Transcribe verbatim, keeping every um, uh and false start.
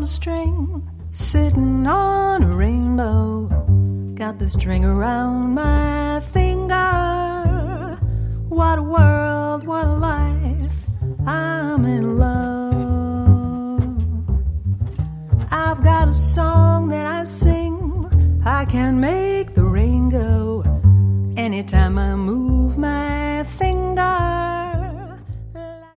a string, sitting on a rainbow. Got the string around my finger. What a world, what a life, I'm in love. I've got a song that I sing, I can make the rain go anytime I move